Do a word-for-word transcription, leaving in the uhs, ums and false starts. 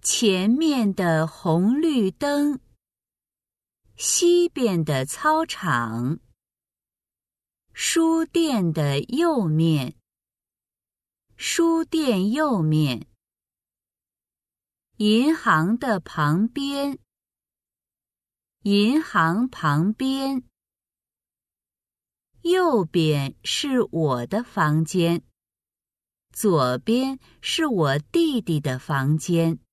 前面的红绿灯，西边的操场，书店的右面，书店右面，银行的旁边，银行旁边，右边是我的房间，左边是我弟弟的房间。